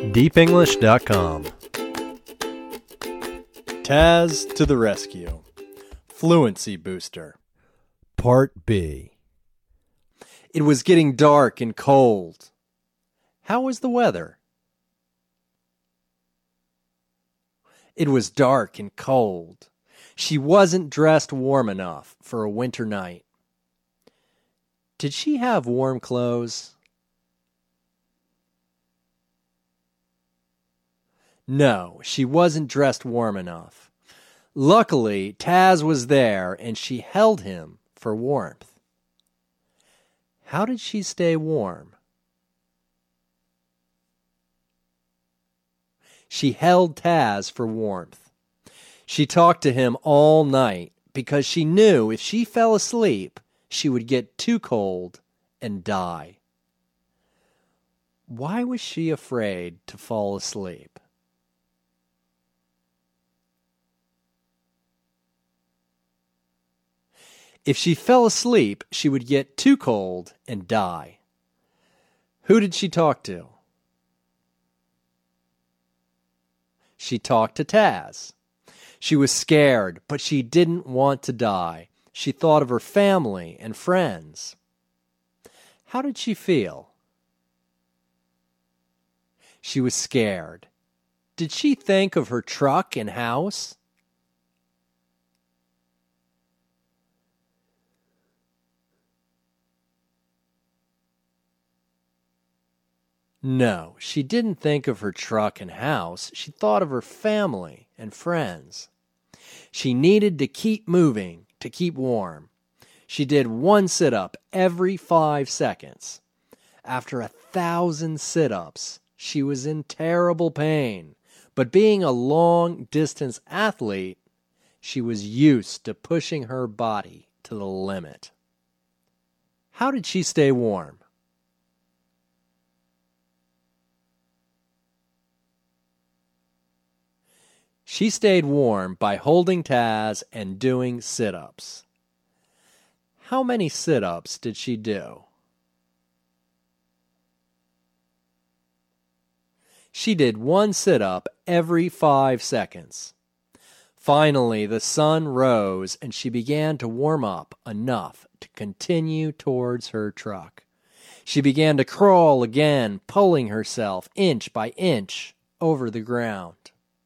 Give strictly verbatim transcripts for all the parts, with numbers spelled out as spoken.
deep english dot com. Taz to the rescue. Fluency booster. Part B. It was getting dark and cold. How was the weather? It was dark and cold. She wasn't dressed warm enough for a winter night. Did she have warm clothes? No, she wasn't dressed warm enough. Luckily, Taz was there and she held him for warmth. How did she stay warm? She held Taz for warmth. She talked to him all night because she knew if she fell asleep, she would get too cold and die. Why was she afraid to fall asleep? If she fell asleep, she would get too cold and die. Who did she talk to? She talked to Taz. She was scared, but she didn't want to die. She thought of her family and friends. How did she feel? She was scared. Did she think of her truck and house? No, she didn't think of her truck and house. She thought of her family and friends. She needed to keep moving to keep warm. She did one sit-up every five seconds. After a thousand sit-ups, she was in terrible pain. But being a long-distance athlete, she was used to pushing her body to the limit. How did she stay warm? She stayed warm by holding Taz and doing sit-ups. How many sit-ups did she do? She did one sit-up every five seconds. Finally, the sun rose and she began to warm up enough to continue towards her truck. She began to crawl again, pulling herself inch by inch over the ground.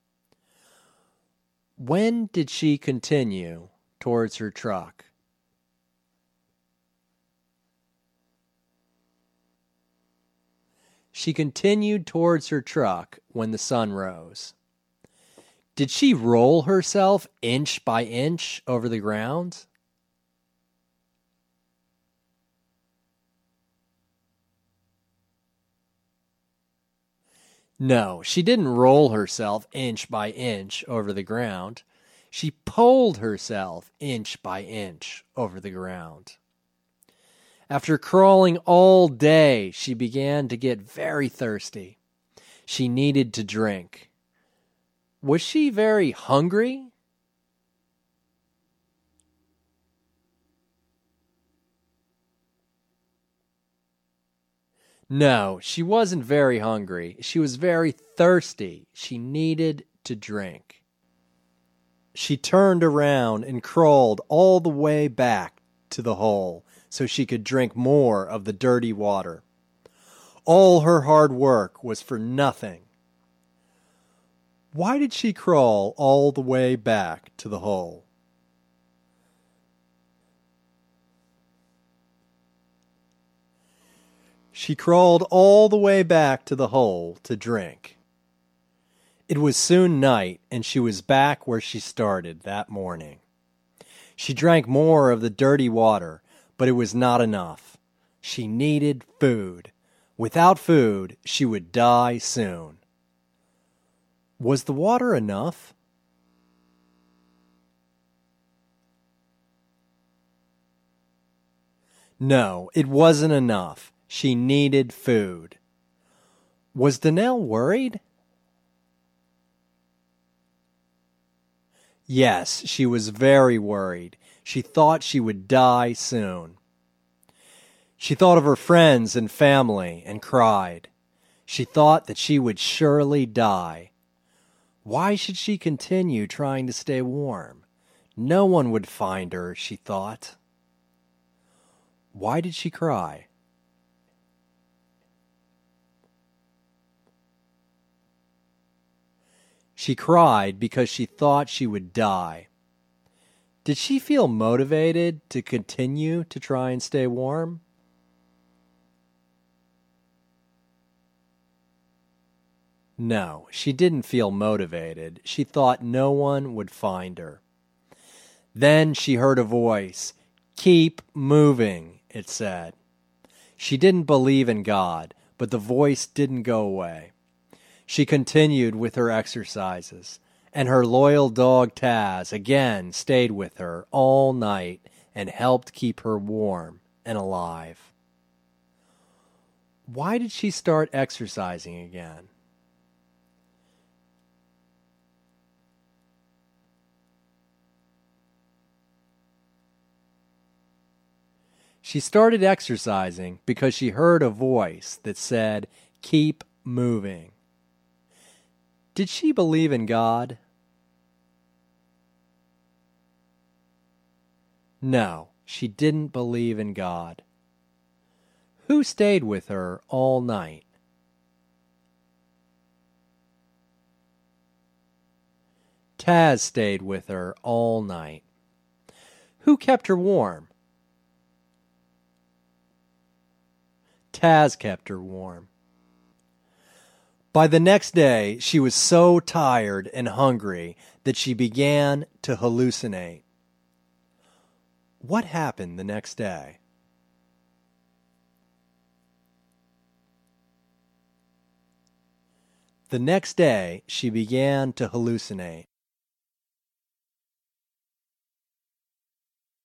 When did she continue towards her truck? She continued towards her truck when the sun rose. Did she roll herself inch by inch over the ground? No, she didn't roll herself inch by inch over the ground. She pulled herself inch by inch over the ground. After crawling all day, she began to get very thirsty. She needed to drink. Was she very hungry? No, she wasn't very hungry. She was very thirsty. She needed to drink. She turned around and crawled all the way back to the hole so she could drink more of the dirty water. All her hard work was for nothing. Why did she crawl all the way back to the hole? She crawled all the way back to the hole to drink. It was soon night, and she was back where she started that morning. She drank more of the dirty water, but it was not enough. She needed food. Without food, she would die soon. Was the water enough? No, it wasn't enough. She needed food. Was Danelle worried? Yes, she was very worried. She thought she would die soon. She thought of her friends and family and cried. She thought that she would surely die. Why should she continue trying to stay warm? No one would find her, she thought. Why did she cry? She cried because she thought she would die. Did she feel motivated to continue to try and stay warm? No, she didn't feel motivated. She thought no one would find her. Then she heard a voice. "Keep moving," it said. She didn't believe in God, but the voice didn't go away. She continued with her exercises, and her loyal dog Taz again stayed with her all night and helped keep her warm and alive. Why did she start exercising again? She started exercising because she heard a voice that said, "Keep moving." Did she believe in God? No, she didn't believe in God. Who stayed with her all night? Taz stayed with her all night. Who kept her warm? Taz kept her warm. By the next day, she was so tired and hungry that she began to hallucinate. What happened the next day? The next day, she began to hallucinate.